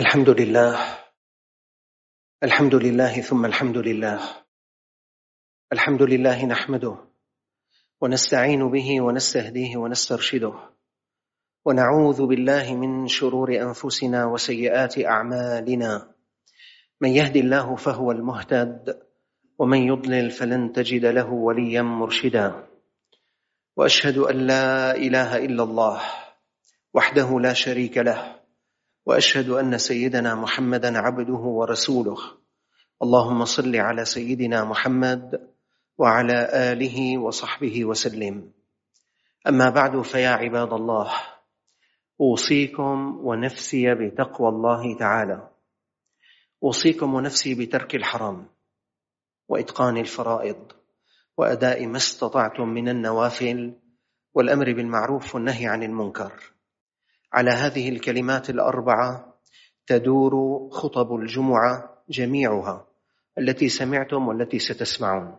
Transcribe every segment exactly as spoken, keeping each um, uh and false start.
الحمد لله الحمد لله ثم الحمد لله الحمد لله نحمده ونستعين به ونستهديه ونسترشده ونعوذ بالله من شرور أنفسنا وسيئات أعمالنا. من يهد الله فهو المهتد ومن يضلل فلن تجد له وليا مرشدا. وأشهد أن لا إله إلا الله وحده لا شريك له، وأشهد أن سيدنا محمدا عبده ورسوله. اللهم صل على سيدنا محمد وعلى آله وصحبه وسلم. أما بعد، فيا عباد الله، أوصيكم ونفسي بتقوى الله تعالى. أوصيكم ونفسي بترك الحرام وإتقان الفرائض وأداء ما استطعتم من النوافل والأمر بالمعروف والنهي عن المنكر. على هذه الكلمات الأربعة تدور خطب الجمعة جميعها التي سمعتم والتي ستسمعون.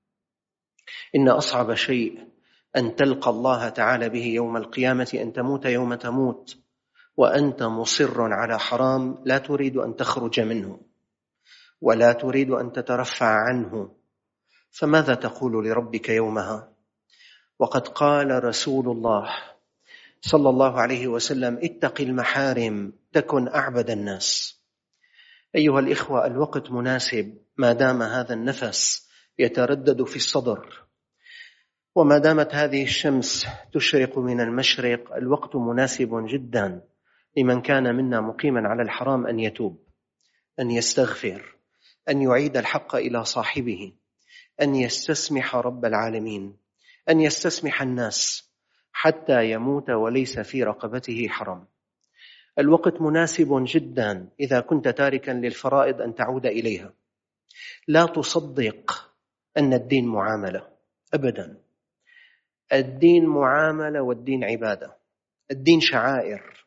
إن أصعب شيء أن تلقى الله تعالى به يوم القيامة أن تموت يوم تموت وأنت مصر على حرام لا تريد أن تخرج منه ولا تريد أن تترفع عنه. فماذا تقول لربك يومها؟ وقد قال رسول الله صلى الله عليه وسلم: اتق المحارم تكن أعبد الناس. أيها الإخوة، الوقت مناسب ما دام هذا النفس يتردد في الصدر، وما دامت هذه الشمس تشرق من المشرق. الوقت مناسب جدا لمن كان منا مقيما على الحرام أن يتوب، أن يستغفر، أن يعيد الحق إلى صاحبه، أن يستسمح رب العالمين، أن يستسمح الناس حتى يموت وليس في رقبته حرام. الوقت مناسب جدا إذا كنت تاركا للفرائض أن تعود إليها. لا تصدق أن الدين معاملة أبدا. الدين معاملة والدين عبادة. الدين شعائر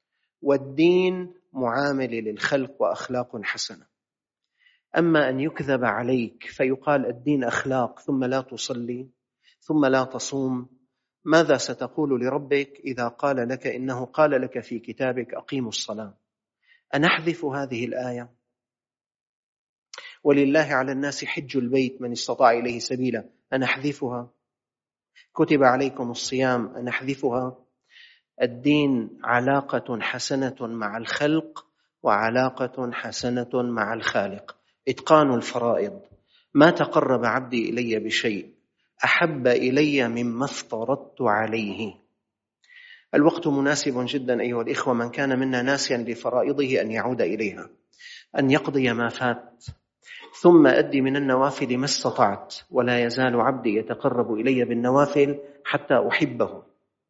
والدين معامل للخلق وأخلاق حسنة. أما أن يكذب عليك فيقال الدين أخلاق ثم لا تصلي ثم لا تصوم، ماذا ستقول لربك إذا قال لك إنه قال لك في كتابك أقيموا الصلاة؟ أنحذف هذه الآية؟ ولله على الناس حج البيت من استطاع إليه سبيلا، أنحذفها؟ كتب عليكم الصيام، أنحذفها؟ الدين علاقة حسنة مع الخلق وعلاقة حسنة مع الخالق. إتقان الفرائض. ما تقرب عبدي إلي بشيء أحب إلي مما افترضت عليه. الوقت مناسب جدا أيها الإخوة. من كان منا ناسيا لفرائضه أن يعود إليها، أن يقضي ما فات، ثم أدي من النوافل ما استطعت. ولا يزال عبدي يتقرب إلي بالنوافل حتى أحبه.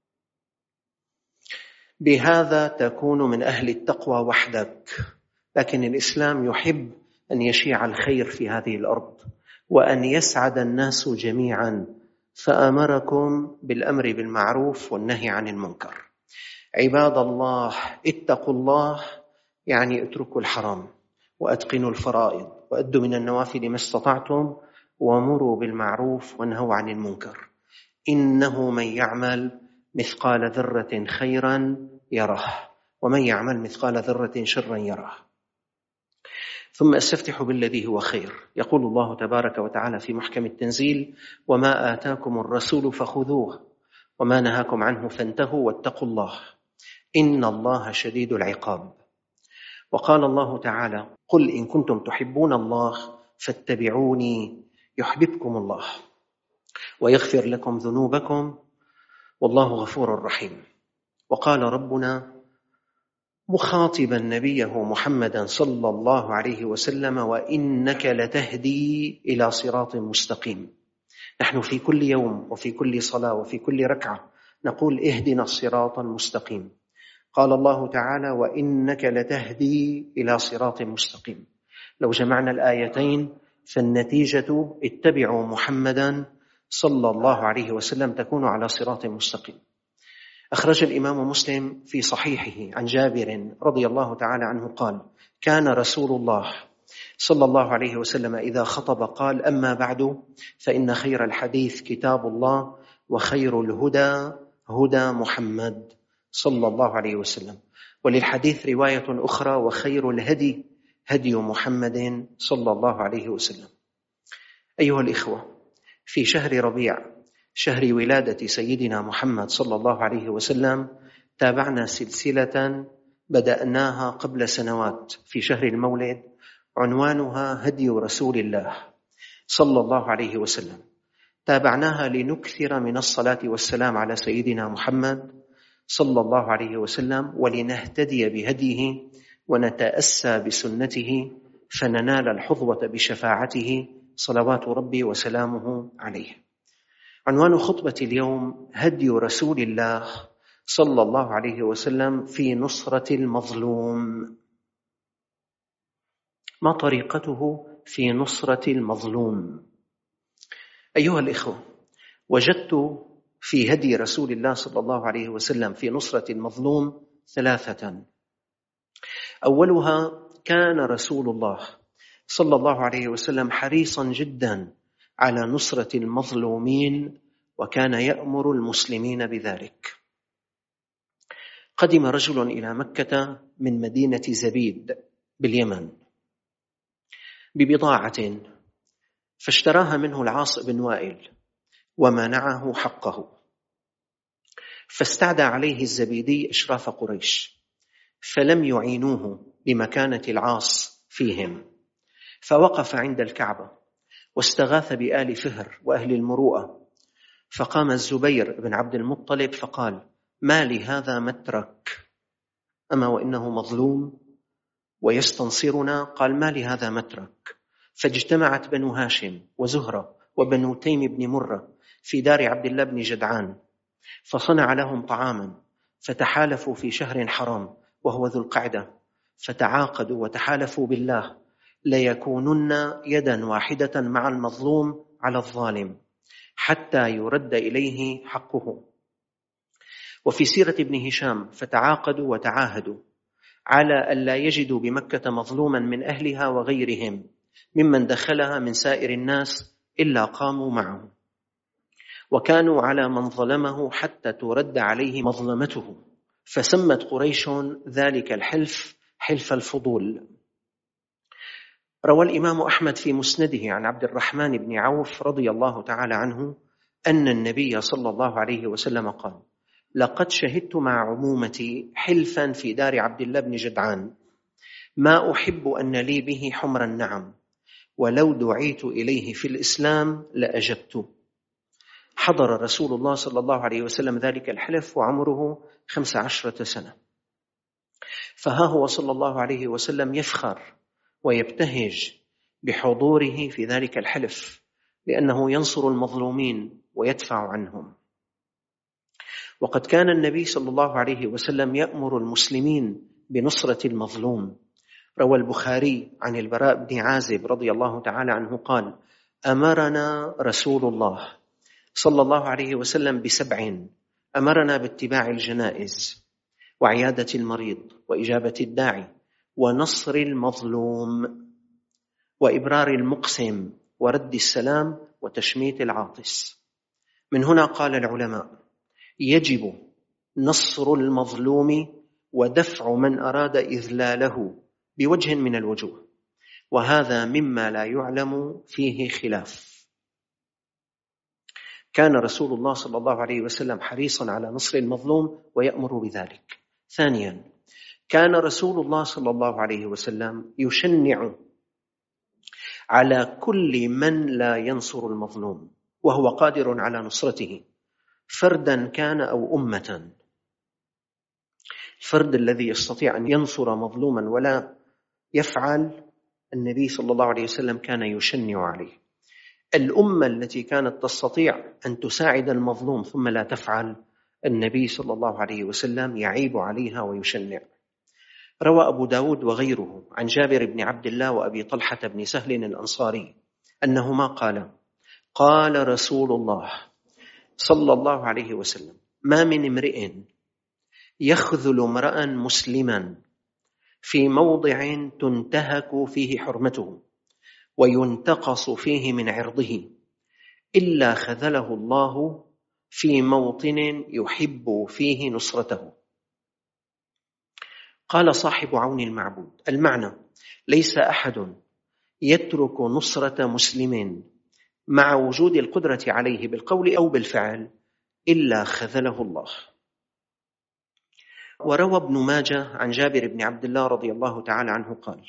بهذا تكون من أهل التقوى وحدك. لكن الإسلام يحب أن يشيع الخير في هذه الأرض وأن يسعد الناس جميعا، فأمركم بالأمر بالمعروف والنهي عن المنكر. عباد الله، اتقوا الله يعني اتركوا الحرام وأتقنوا الفرائض وأدوا من النوافل ما استطعتم وامروا بالمعروف وانهوا عن المنكر. إنه من يعمل مثقال ذرة خيرا يره ومن يعمل مثقال ذرة شرا يره. ثم استفتح بالذي هو خير. يقول الله تبارك وتعالى في محكم التنزيل: وما آتاكم الرسول فخذوه وما نهاكم عنه فانتهوا واتقوا الله إن الله شديد العقاب. وقال الله تعالى: قل إن كنتم تحبون الله فاتبعوني يحببكم الله ويغفر لكم ذنوبكم والله غفور رحيم. وقال ربنا مخاطبا نبيه محمدا صلى الله عليه وسلم: وإنك لتهدي إلى صراط مستقيم. نحن في كل يوم وفي كل صلاة وفي كل ركعة نقول اهدنا الصراط المستقيم. قال الله تعالى: وإنك لتهدي إلى صراط مستقيم. لو جمعنا الآيتين فالنتيجة اتبعوا محمدا صلى الله عليه وسلم تكون على صراط مستقيم. أخرج الإمام مسلم في صحيحه عن جابر رضي الله تعالى عنه قال: كان رسول الله صلى الله عليه وسلم إذا خطب قال: أما بعد فإن خير الحديث كتاب الله وخير الهدى هدى محمد صلى الله عليه وسلم وللحديث رواية أخرى: وخير الهدي هدي محمد صلى الله عليه وسلم. أيها الإخوة، في شهر ربيع، شهر ولادة سيدنا محمد صلى الله عليه وسلم، تابعنا سلسلة بدأناها قبل سنوات في شهر المولد، عنوانها هدي رسول الله صلى الله عليه وسلم. تابعناها لنكثر من الصلاة والسلام على سيدنا محمد صلى الله عليه وسلم، ولنهتدي بهديه ونتأسى بسنته، فننال الحظوة بشفاعته صلوات ربي وسلامه عليه. عنوان خطبة اليوم: هدي رسول الله صلى الله عليه وسلم في نصرة المظلوم. ما طريقته في نصرة المظلوم؟ أيها الإخوة، وجدت في هدي رسول الله صلى الله عليه وسلم في نصرة المظلوم ثلاثة. أولها: كان رسول الله صلى الله عليه وسلم حريصا جدا على نصرة المظلومين، وكان يأمر المسلمين بذلك. قدم رجل إلى مكة من مدينة زبيد باليمن ببضاعة، فاشتراها منه العاص بن وائل ومنعه حقه، فاستعدى عليه الزبيدي أشراف قريش، فلم يعينوه لمكانة العاص فيهم، فوقف عند الكعبة واستغاث بآل فهر وأهل المروءة، فقام الزبير بن عبد المطلب فقال: ما لهذا مترك؟ أما وإنه مظلوم ويستنصرنا. قال: ما لهذا مترك؟ فاجتمعت بنو هاشم وزهرة وبنو تيم بن مرة في دار عبد الله بن جدعان، فصنع لهم طعاما، فتحالفوا في شهر حرام وهو ذو القعدة، فتعاقدوا وتحالفوا بالله ليكونن يدا واحدة مع المظلوم على الظالم حتى يرد إليه حقه. وفي سيرة ابن هشام: فتعاقدوا وتعاهدوا على ألا يجدوا بمكة مظلوما من أهلها وغيرهم ممن دخلها من سائر الناس إلا قاموا معه، وكانوا على من ظلمه حتى ترد عليه مظلمته، فسمت قريش ذلك الحلف حلف الفضول. روى الإمام أحمد في مسنده عن عبد الرحمن بن عوف رضي الله تعالى عنه أن النبي صلى الله عليه وسلم قال: لقد شهدت مع عمومتي حلفا في دار عبد الله بن جدعان ما أحب أن لي به حمر النعم، ولو دعيت إليه في الإسلام لأجبت. حضر رسول الله صلى الله عليه وسلم ذلك الحلف وعمره خمس عشرة سنة، فها هو صلى الله عليه وسلم يفخر ويبتهج بحضوره في ذلك الحلف، لأنه ينصر المظلومين ويدفع عنهم. وقد كان النبي صلى الله عليه وسلم يأمر المسلمين بنصرة المظلوم. روى البخاري عن البراء بن عازب رضي الله تعالى عنه قال: أمرنا رسول الله صلى الله عليه وسلم بسبع: أمرنا باتباع الجنائز، وعيادة المريض، وإجابة الداعي، ونصر المظلوم، وإبرار المقسم، ورد السلام، وتشميت العاطس. من هنا قال العلماء: يجب نصر المظلوم ودفع من أراد إذلاله بوجه من الوجوه، وهذا مما لا يعلم فيه خلاف. كان رسول الله صلى الله عليه وسلم حريصا على نصر المظلوم ويأمر بذلك. ثانيا: كان رسول الله صلى الله عليه وسلم يشنع على كل من لا ينصر المظلوم وهو قادر على نصرته، فردا كان أو أمة. الفرد الذي يستطيع أن ينصر مظلوما ولا يفعل، النبي صلى الله عليه وسلم كان يشنع عليه. الأمة التي كانت تستطيع أن تساعد المظلوم ثم لا تفعل، النبي صلى الله عليه وسلم يعيب عليها ويشنع. روى أبو داود وغيره عن جابر بن عبد الله وأبي طلحة بن سهل الأنصاري أنهما قال: قال رسول الله صلى الله عليه وسلم: ما من امرئ يخذل امرأ مسلما في موضع تنتهك فيه حرمته وينتقص فيه من عرضه إلا خذله الله في موطن يحب فيه نصرته. قال صاحب عون المعبود: المعنى ليس أحد يترك نصرة مسلم مع وجود القدرة عليه بالقول أو بالفعل إلا خذله الله. وروى ابن ماجه عن جابر بن عبد الله رضي الله تعالى عنه قال: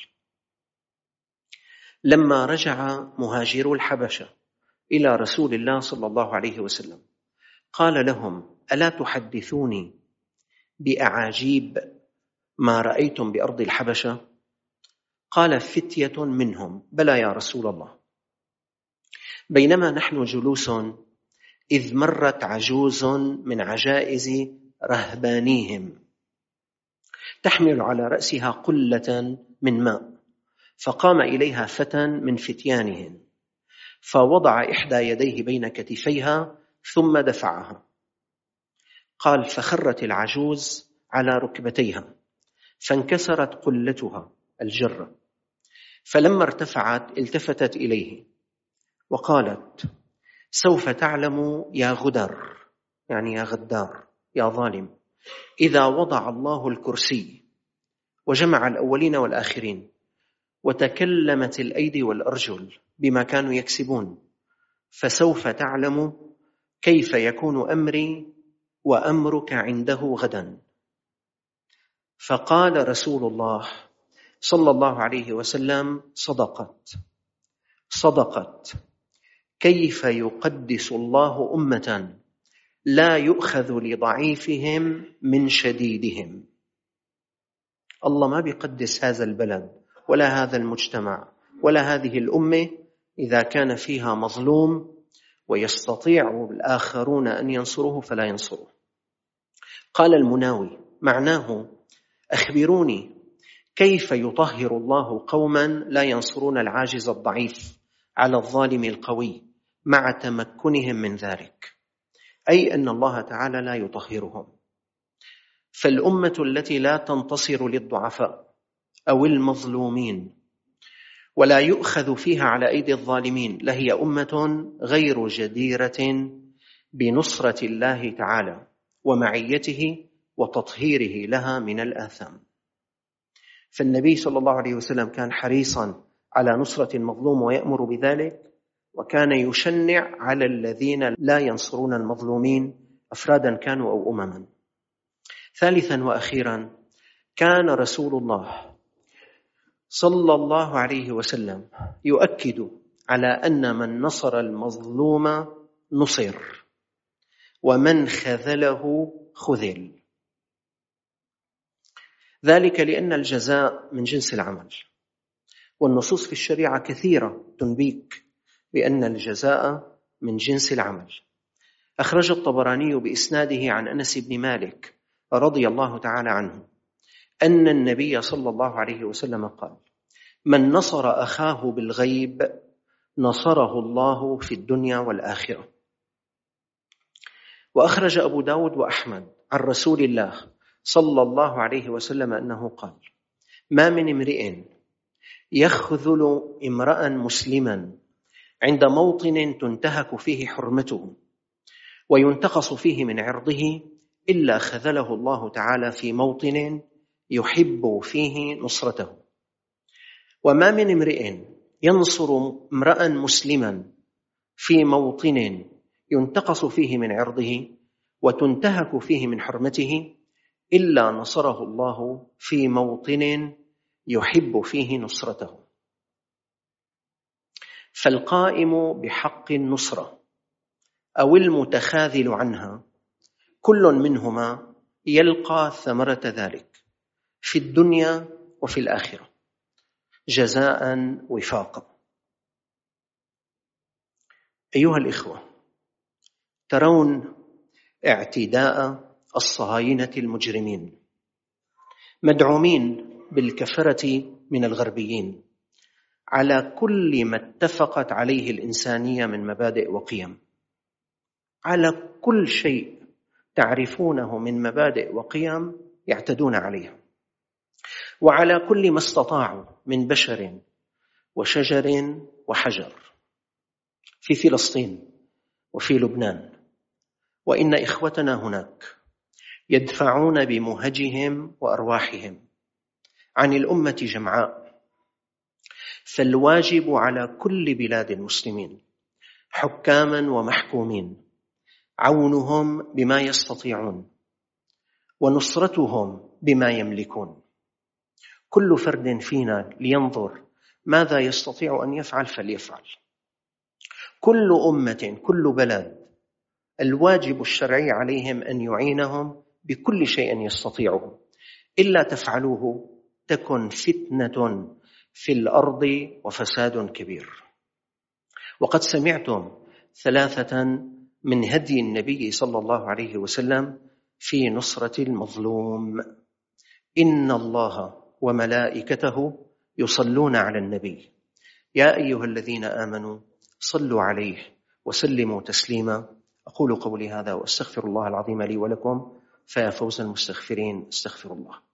لما رجع مهاجرو الحبشة إلى رسول الله صلى الله عليه وسلم قال لهم: ألا تحدثوني بأعاجيب ما رأيتم بأرض الحبشة؟ قال فتية منهم: بلى يا رسول الله. بينما نحن جلوس إذ مرت عجوز من عجائز رهبانيهم تحمل على رأسها قلة من ماء، فقام إليها فتى من فتيانهم فوضع إحدى يديه بين كتفيها ثم دفعها. قال: فخرت العجوز على ركبتيها فانكسرت قلتها الجرة، فلما ارتفعت التفتت إليه وقالت: سوف تعلم يا غدر، يعني يا غدار يا ظالم، إذا وضع الله الكرسي وجمع الأولين والآخرين وتكلمت الأيدي والأرجل بما كانوا يكسبون، فسوف تعلم كيف يكون أمري وأمرك عنده غدا. فقال رسول الله صلى الله عليه وسلم: صدقت صدقت كيف يقدس الله أمة لا يؤخذ لضعيفهم من شديدهم. الله ما بيقدس هذا البلد ولا هذا المجتمع ولا هذه الأمة إذا كان فيها مظلوم ويستطيع الآخرون أن ينصروه فلا ينصروه. قال المناوي: معناه أخبروني كيف يطهر الله قوما لا ينصرون العاجز الضعيف على الظالم القوي مع تمكنهم من ذلك، أي أن الله تعالى لا يطهرهم. فالأمة التي لا تنتصر للضعفاء أو المظلومين ولا يؤخذ فيها على أيدي الظالمين لهي أمة غير جديرة بنصرة الله تعالى ومعيته وتطهيره لها من الآثام. فالنبي صلى الله عليه وسلم كان حريصا على نصرة المظلوم ويأمر بذلك، وكان يشنع على الذين لا ينصرون المظلومين أفرادا كانوا أو أمما. ثالثا وأخيرا، كان رسول الله صلى الله عليه وسلم يؤكد على أن من نصر المظلوم نصر ومن خذله خذل، ذلك لأن الجزاء من جنس العمل، والنصوص في الشريعة كثيرة تنبيك بأن الجزاء من جنس العمل. أخرج الطبراني بإسناده عن أنس بن مالك رضي الله تعالى عنه أن النبي صلى الله عليه وسلم قال: من نصر أخاه بالغيب نصره الله في الدنيا والآخرة. وأخرج أبو داود وأحمد عن رسول الله صلى الله عليه وسلم أنه قال: ما من امرئ يخذل امرأ مسلما عند موطن تنتهك فيه حرمته وينتقص فيه من عرضه إلا خذله الله تعالى في موطن يحب فيه نصرته. وما من امرئ ينصر امرأ مسلما في موطن ينتقص فيه من عرضه وتنتهك فيه من حرمته إلا نصره الله في موطن يحب فيه نصرته. فالقائم بحق النصرة أو المتخاذل عنها كل منهما يلقى ثمرة ذلك في الدنيا وفي الآخرة جزاء وفاقا. أيها الإخوة، ترون اعتداء الصهاينة المجرمين مدعومين بالكفرة من الغربيين على كل ما اتفقت عليه الإنسانية من مبادئ وقيم، على كل شيء تعرفونه من مبادئ وقيم يعتدون عليها، وعلى كل ما استطاعوا من بشر وشجر وحجر في فلسطين وفي لبنان. وإن إخوتنا هناك يدفعون بمهجهم وأرواحهم عن الأمة جمعاء. فالواجب على كل بلاد المسلمين حكاما ومحكومين عونهم بما يستطيعون ونصرتهم بما يملكون. كل فرد فينا لينظر ماذا يستطيع أن يفعل فليفعل. كل أمة، كل بلد، الواجب الشرعي عليهم أن يعينهم بكل شيء يستطيعه، إلا تفعلوه تكن فتنة في الأرض وفساد كبير. وقد سمعتم ثلاثة من هدي النبي صلى الله عليه وسلم في نصرة المظلوم: إن الله وملائكته يصلون على النبي يا أيها الذين آمنوا صلوا عليه وسلموا تسليما. أقول قولي هذا وأستغفر الله العظيم لي ولكم، فيا فوز المستغفرين. استغفر الله.